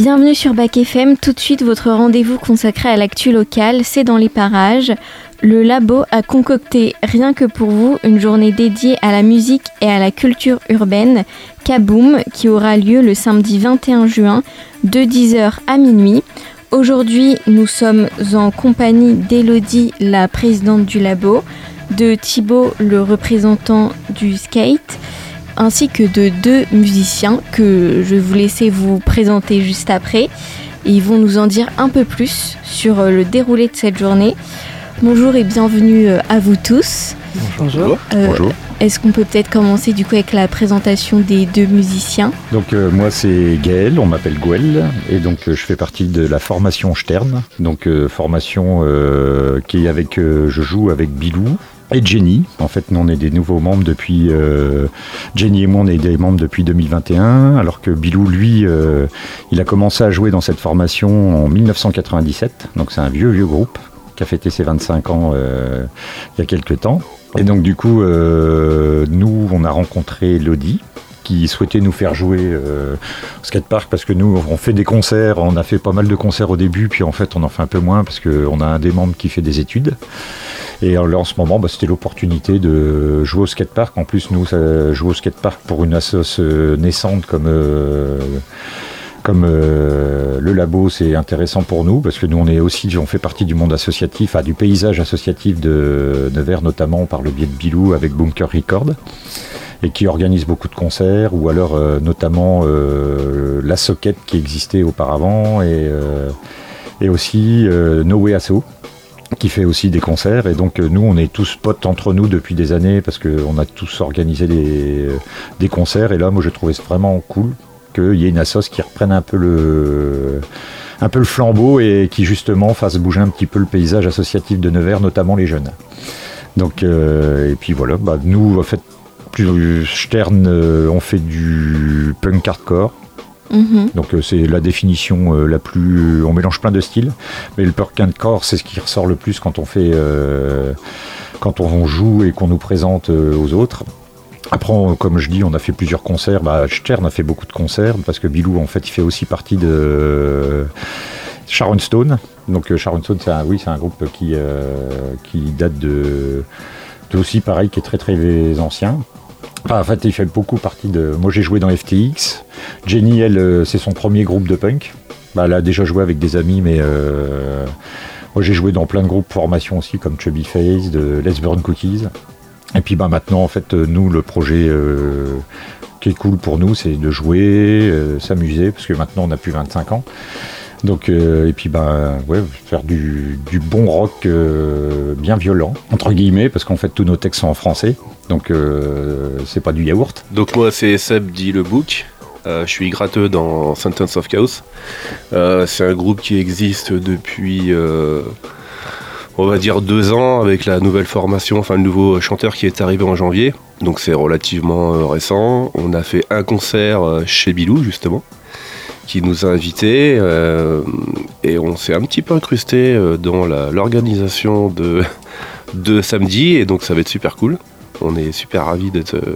Bienvenue sur Bac FM, tout de suite votre rendez-vous consacré à l'actu locale, c'est dans les parages. Le Labo a concocté rien que pour vous une journée dédiée à la musique et à la culture urbaine, Kaboom, qui aura lieu le samedi 21 juin de 10h à minuit. Aujourd'hui, nous sommes en compagnie d'Élodie, la présidente du Labo, de Thibaut, le représentant du skate, ainsi que de deux musiciens que je vais vous laisser vous présenter juste après. Et ils vont nous en dire un peu plus sur le déroulé de cette journée. Bonjour et bienvenue à vous tous. Bonjour. Bonjour. Est-ce qu'on peut peut-être commencer du coup avec la présentation des deux musiciens ? Donc moi c'est Gaël, on m'appelle Gouel et donc je fais partie de la formation Stern. Donc formation qui est avec, je joue avec Bilou et Jenny. En fait nous on est des nouveaux membres depuis, Jenny et moi on est des membres depuis 2021 alors que Bilou lui il a commencé à jouer dans cette formation en 1997. Donc c'est un vieux groupe qui a fêté ses 25 ans il y a quelques temps. Et donc du coup, nous, on a rencontré Élodie, qui souhaitait nous faire jouer au skatepark, parce que nous, on fait des concerts, on a fait pas mal de concerts au début, puis en fait, on en fait un peu moins, parce qu'on a un des membres qui fait des études. Et là, en ce moment, c'était l'opportunité de jouer au skatepark. En plus, nous, jouer au skatepark pour une assoce naissante comme le Labo, c'est intéressant pour nous parce que nous on fait partie du monde associatif, du paysage associatif de Nevers, notamment par le biais de Bilou avec Bunker Record, et qui organise beaucoup de concerts, ou alors notamment la Socket qui existait auparavant, et aussi No Way Asso qui fait aussi des concerts. Et donc nous on est tous potes entre nous depuis des années parce qu'on a tous organisé des concerts, et là moi je trouvais ça vraiment cool qu'il y ait une assoce qui reprenne un peu le flambeau et qui justement fasse bouger un petit peu le paysage associatif de Nevers, notamment les jeunes. Donc et puis voilà, nous en fait Stern, on fait du punk hardcore. Donc c'est la définition la plus, on mélange plein de styles, mais le punk hardcore c'est ce qui ressort le plus quand on fait quand on joue et qu'on nous présente aux autres. Après, comme je dis, on a fait plusieurs concerts. Stern a fait beaucoup de concerts parce que Bilou, en fait, il fait aussi partie de Sharon Stone. Donc Sharon Stone, c'est un groupe qui date de aussi pareil, qui est très très ancien. En fait, il fait beaucoup partie de. Moi, j'ai joué dans FTX. Jenny, elle, c'est son premier groupe de punk. Elle a déjà joué avec des amis, mais moi, j'ai joué dans plein de groupes formation aussi, comme Chubby Face, de Let's Burn Cookies. Et puis maintenant, en fait, nous, le projet qui est cool pour nous, c'est de jouer, s'amuser, parce que maintenant, on a plus 25 ans. Donc, et puis, faire du bon rock bien violent, entre guillemets, parce qu'en fait, tous nos textes sont en français. Donc, c'est pas du yaourt. Donc, moi, c'est Seb dit le Book. Je suis gratteux dans Sentence of Chaos. C'est un groupe qui existe depuis... on va dire 2 ans avec la nouvelle formation, le nouveau chanteur qui est arrivé en janvier. Donc c'est relativement récent. On a fait un concert chez Bilou justement, qui nous a invités et on s'est un petit peu incrusté dans l'organisation de samedi, et donc ça va être super cool. On est super ravis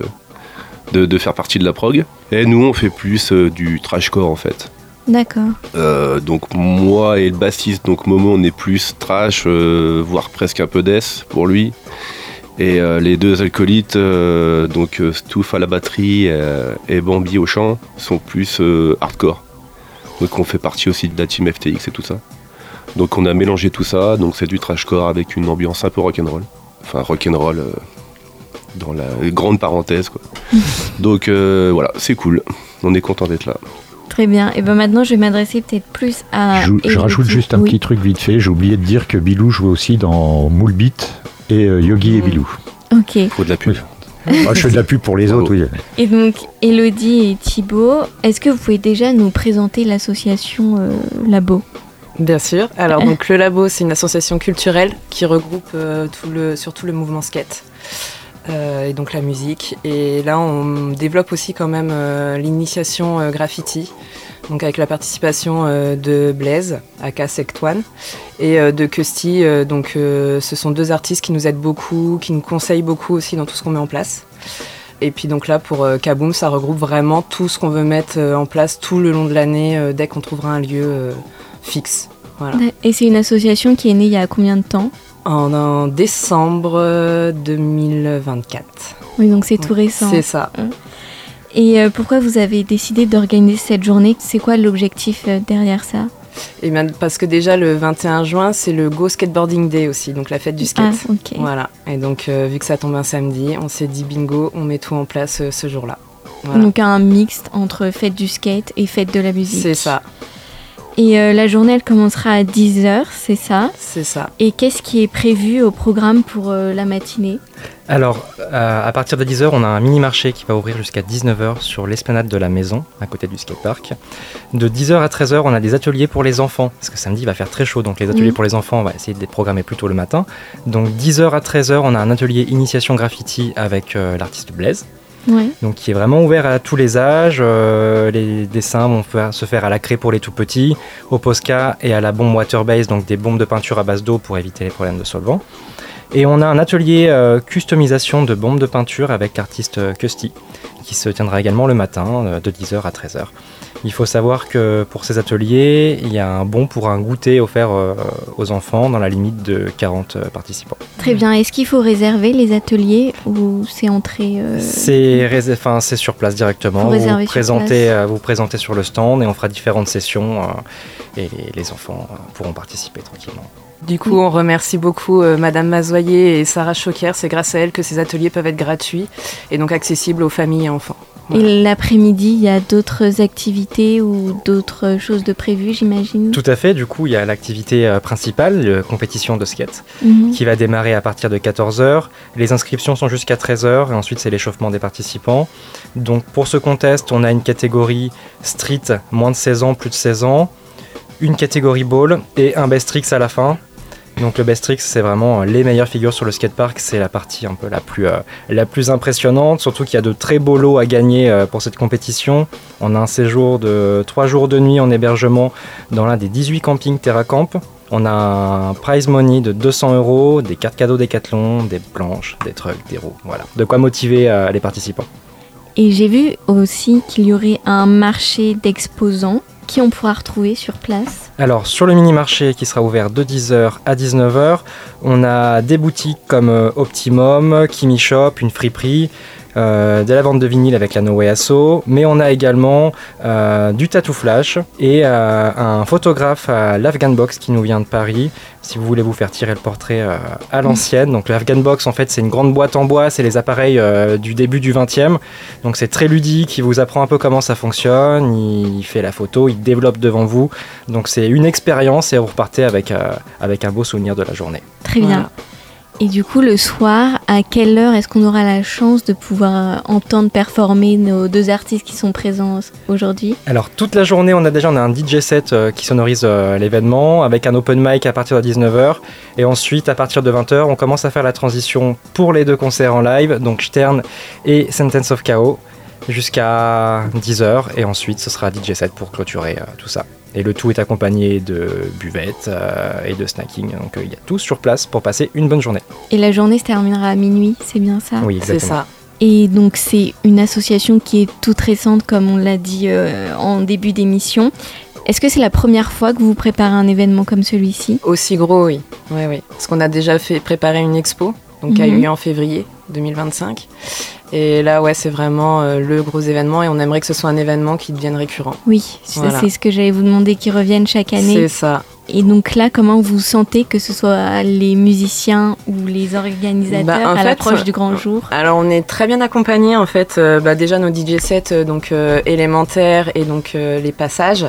de faire partie de la prog. Et nous on fait plus du trashcore en fait. D'accord. Donc moi et le bassiste, donc Momo, on est plus trash, voire presque un peu death pour lui. Et les deux acolytes, donc Stouff à la batterie et Bambi au chant, sont plus hardcore. Donc on fait partie aussi de la team FTX et tout ça. Donc on a mélangé tout ça, donc c'est du trashcore avec une ambiance un peu rock'n'roll. Enfin rock'n'roll dans la grande parenthèse quoi. Donc voilà, c'est cool, on est content d'être là. Très bien. Et maintenant, je vais m'adresser peut-être plus à... Je rajoute juste un petit truc vite fait. J'ai oublié de dire que Bilou jouait aussi dans Moulbeat et Yogi et Bilou. Ok. Faut de la pub. Je fais de la pub pour les autres, oui. Et donc, Élodie et Thibaut, est-ce que vous pouvez déjà nous présenter l'association Labo ? Bien sûr. Alors, donc, le Labo, c'est une association culturelle qui regroupe surtout le mouvement skate. Et donc la musique, et là on développe aussi quand même l'initiation graffiti, donc avec la participation de Blaise aka Sectoine et de Custy, donc ce sont 2 artistes qui nous aident beaucoup, qui nous conseillent beaucoup aussi dans tout ce qu'on met en place. Et puis donc là, pour Kaboom, ça regroupe vraiment tout ce qu'on veut mettre en place tout le long de l'année, dès qu'on trouvera un lieu fixe. Voilà. Et c'est une association qui est née il y a combien de temps ? En décembre 2024. Oui, donc c'est tout récent. C'est ça. Et pourquoi vous avez décidé d'organiser cette journée ? C'est quoi l'objectif derrière ça ? Et bien, parce que déjà le 21 juin, c'est le Go Skateboarding Day aussi, donc la fête du skate. Ah, ok. Voilà. Et donc, vu que ça tombe un samedi, on s'est dit bingo, on met tout en place ce jour-là. Voilà. Donc un mixte entre fête du skate et fête de la musique. C'est ça. Et la journée, elle commencera à 10h, c'est ça ? C'est ça. Et qu'est-ce qui est prévu au programme pour la matinée ? Alors, à partir de 10h, on a un mini-marché qui va ouvrir jusqu'à 19h sur l'esplanade de la maison, à côté du skatepark. De 10h à 13h, on a des ateliers pour les enfants, parce que samedi, il va faire très chaud, donc les ateliers pour les enfants, on va essayer de les programmer plus tôt le matin. Donc 10h à 13h, on a un atelier initiation graffiti avec l'artiste Blaise. Ouais. Donc qui est vraiment ouvert à tous les âges. Les dessins vont se faire à la craie pour les tout petits, au Posca et à la bombe water-based, donc des bombes de peinture à base d'eau pour éviter les problèmes de solvant. Et on a un atelier customisation de bombes de peinture avec l'artiste Custy, qui se tiendra également le matin de 10h à 13h. Il faut savoir que pour ces ateliers, il y a un bon pour un goûter offert aux enfants dans la limite de 40 participants. Très bien. Est-ce qu'il faut réserver les ateliers ou c'est entrée C'est sur place directement. Vous présentez sur le stand et on fera différentes sessions et les enfants pourront participer tranquillement. Du coup, on remercie beaucoup Madame Mazoyer et Sarah Choquer. C'est grâce à elles que ces ateliers peuvent être gratuits et donc accessibles aux familles et enfants. Voilà. Et l'après-midi, il y a d'autres activités ou d'autres choses de prévues, j'imagine ? Tout à fait. Du coup, il y a l'activité principale, la compétition de skate, qui va démarrer à partir de 14h. Les inscriptions sont jusqu'à 13h et ensuite, c'est l'échauffement des participants. Donc, pour ce contest, on a une catégorie street, moins de 16 ans, plus de 16 ans, une catégorie ball et un best tricks à la fin. Donc le best tricks, c'est vraiment les meilleures figures sur le skatepark, c'est la partie un peu la plus impressionnante, surtout qu'il y a de très beaux lots à gagner pour cette compétition. On a un séjour de 3 jours de nuit en hébergement dans l'un des 18 campings TerraCamp. On a un prize money de 200 €, des cartes cadeaux Décathlon, des planches, des trucks, des roues. Voilà, de quoi motiver les participants. Et j'ai vu aussi qu'il y aurait un marché d'exposants qui on pourra retrouver sur place. Alors, sur le mini-marché qui sera ouvert de 10h à 19h, on a des boutiques comme Optimum, Kimi Shop, une friperie, de la vente de vinyle avec la No Way Asso, mais on a également du tattoo flash et un photographe à l'Afghan Box qui nous vient de Paris, si vous voulez vous faire tirer le portrait à l'ancienne. Donc le Afghan Box, en fait, c'est une grande boîte en bois, c'est les appareils du début du 20e, donc c'est très ludique, il vous apprend un peu comment ça fonctionne, il fait la photo, il développe devant vous, donc c'est une expérience et vous repartez avec un beau souvenir de la journée. Très bien. Voilà. Et du coup, le soir, à quelle heure est-ce qu'on aura la chance de pouvoir entendre performer nos 2 artistes qui sont présents aujourd'hui ? Alors, toute la journée, on a un DJ set qui sonorise l'événement, avec un open mic à partir de 19h. Et ensuite, à partir de 20h, on commence à faire la transition pour les 2 concerts en live, donc Stern et Sentence of Chaos, jusqu'à 10h. Et ensuite, ce sera DJ set pour clôturer tout ça. Et le tout est accompagné de buvettes et de snacking. Donc il y a tout sur place pour passer une bonne journée. Et la journée se terminera à minuit, c'est bien ça ? Oui, exactement. C'est ça. Et donc c'est une association qui est toute récente, comme on l'a dit en début d'émission. Est-ce que c'est la première fois que vous préparez un événement comme celui-ci ? Aussi gros, oui. Oui. Parce qu'on a déjà préparé une expo, donc qui a eu lieu en février 2025. Et là, ouais, c'est vraiment le gros événement et on aimerait que ce soit un événement qui devienne récurrent. Oui, voilà. C'est ce que j'allais vous demander, qui revienne chaque année. C'est ça. Et donc là, comment vous sentez que ce soit les musiciens ou les organisateurs à l'approche du grand jour ? Alors, on est très bien accompagnés, en fait. Déjà, nos DJ sets, donc élémentaires et donc les passages,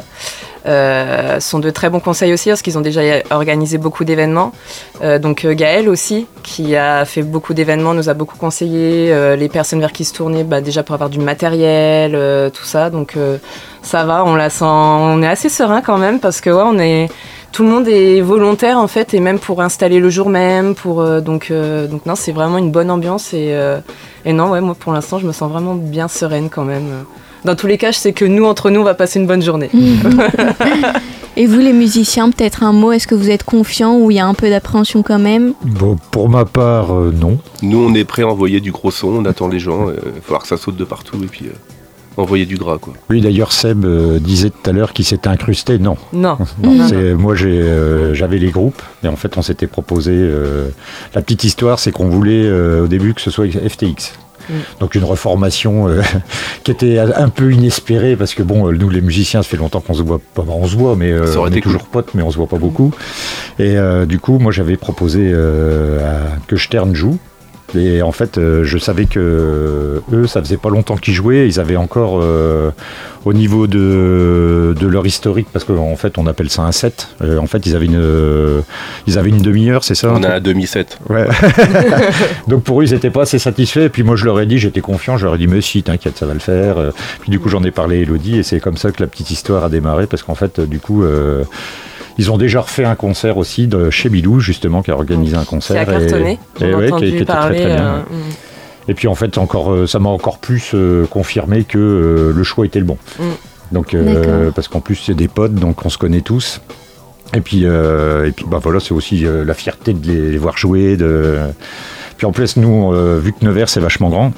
sont de très bons conseils aussi, parce qu'ils ont déjà organisé beaucoup d'événements. Donc Gaël aussi, qui a fait beaucoup d'événements, nous a beaucoup conseillé les personnes vers qui se tourner, déjà pour avoir du matériel, tout ça. Donc ça va, on la sent, on est assez serein quand même, parce que ouais, tout le monde est volontaire en fait, et même pour installer le jour même, donc non, c'est vraiment une bonne ambiance et non, ouais, moi pour l'instant je me sens vraiment bien sereine quand même. Dans tous les cas, je sais que nous, entre nous, on va passer une bonne journée. Et vous les musiciens, peut-être un mot, est-ce que vous êtes confiants ou il y a un peu d'appréhension quand même? Bon, pour ma part, non. Nous, on est prêts à envoyer du gros son, on attend les gens, il va falloir que ça saute de partout et puis envoyer du gras, quoi. Oui, d'ailleurs, Seb disait tout à l'heure qu'il s'était incrusté. Non. Non. Moi, j'avais les groupes et en fait, on s'était proposé. La petite histoire, c'est qu'on voulait au début que ce soit FTX. Donc une reformation qui était un peu inespérée parce que bon, nous les musiciens, ça fait longtemps qu'on se voit pas, on se voit, mais on est toujours potes, mais on se voit pas beaucoup. Et du coup, moi j'avais proposé que Stern joue. Et en fait, je savais que eux, ça faisait pas longtemps qu'ils jouaient. Ils avaient encore, au niveau de leur historique, parce qu'en fait, on appelle ça un set. En fait, ils avaient une demi-heure, c'est ça? On a un demi-set. Ouais. Donc pour eux, ils n'étaient pas assez satisfaits. Et puis moi, je leur ai dit, j'étais confiant. Je leur ai dit, mais si, t'inquiète, ça va le faire. Puis du coup, j'en ai parlé à Elodie, et c'est comme ça que la petite histoire a démarré, parce qu'en fait, du coup. Ils ont déjà refait un concert aussi chez Bilou, justement, qui a organisé un concert. Qui a cartonné. Qui était très très bien. Et puis en fait, ça m'a encore plus confirmé que le choix était le bon. Donc, parce qu'en plus, c'est des potes, donc on se connaît tous. Et puis bah, voilà, c'est aussi la fierté de les voir jouer. Puis en plus, nous, vu que Nevers c'est vachement grand,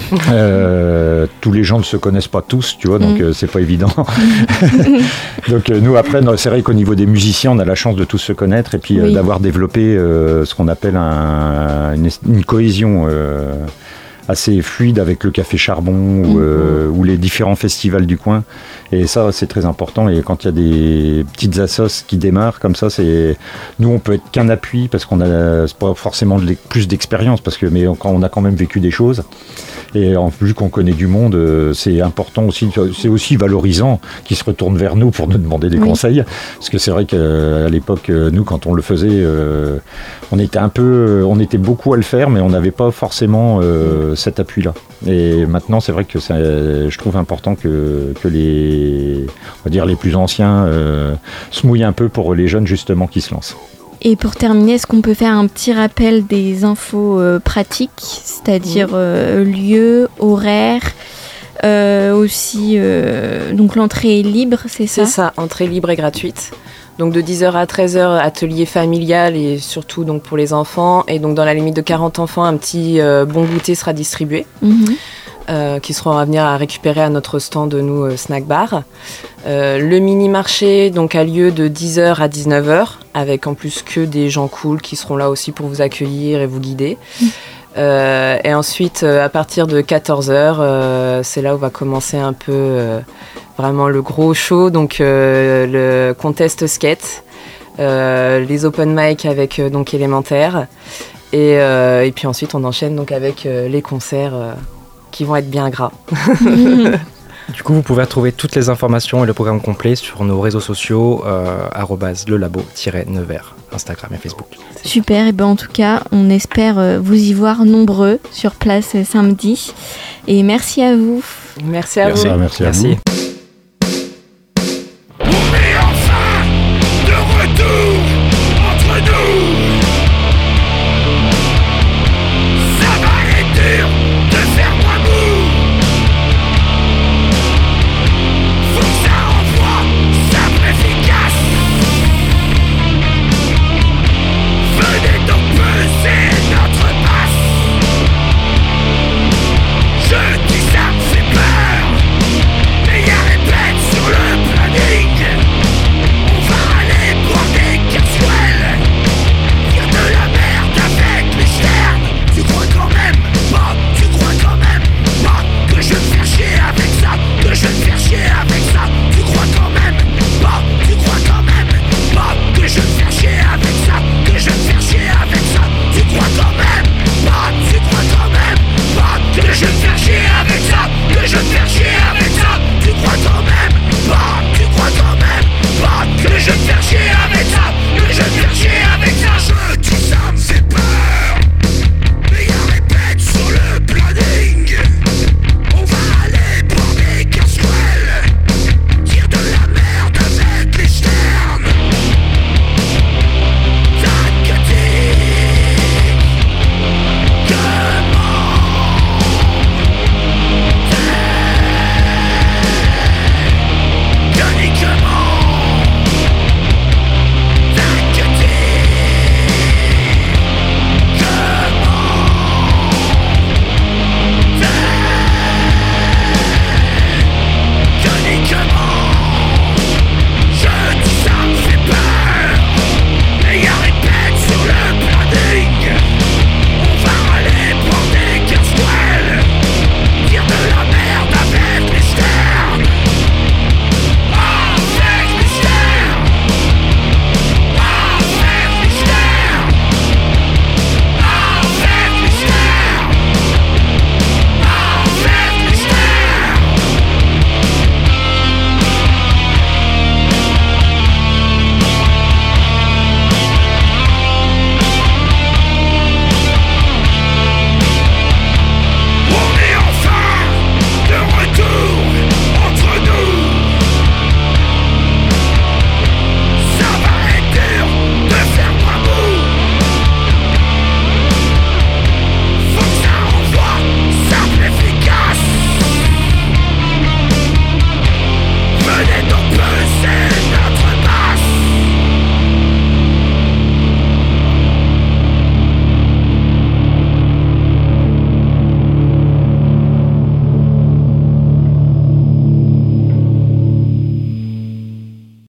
tous les gens ne se connaissent pas tous, tu vois, donc c'est pas évident. Donc nous, après, c'est vrai qu'au niveau des musiciens, on a la chance de tous se connaître et puis d'avoir développé ce qu'on appelle une cohésion assez fluide avec le Café Charbon ou les différents festivals du coin. Et ça, c'est très important. Et quand il y a des petites assos qui démarrent comme ça, nous, on peut être qu'un appui parce qu'on a pas forcément plus d'expérience, mais on a quand même vécu des choses. Et vu qu'on connaît du monde, c'est important aussi, c'est aussi valorisant qu'ils se retournent vers nous pour nous demander des conseils. Parce que c'est vrai qu'à l'époque, nous, quand on le faisait, on était beaucoup à le faire, mais on n'avait pas forcément cet appui-là. Et maintenant, c'est vrai que je trouve important que on va dire les plus anciens se mouillent un peu pour les jeunes justement qui se lancent. Et pour terminer, est-ce qu'on peut faire un petit rappel des infos pratiques, c'est-à-dire lieu, horaire, aussi, donc l'entrée est libre, c'est ça? C'est ça, entrée libre et gratuite. Donc de 10h à 13h, atelier familial et surtout donc pour les enfants. Et donc dans la limite de 40 enfants, un petit bon goûter sera distribué. Qui seront à venir à récupérer à notre stand de nous snack bar. Le mini-marché donc a lieu de 10h à 19h avec en plus que des gens cool qui seront là aussi pour vous accueillir et vous guider. Et ensuite à partir de 14h c'est là où va commencer un peu vraiment le gros show, donc le contest skate, les open mic avec donc Élémentaire et puis ensuite on enchaîne donc avec les concerts qui vont être bien gras. Du coup, vous pouvez retrouver toutes les informations et le programme complet sur nos réseaux sociaux @lelabo-nevers, Instagram et Facebook. Super, et ben en tout cas, on espère vous y voir nombreux sur place samedi. Et merci à vous. Merci à vous. Merci à vous.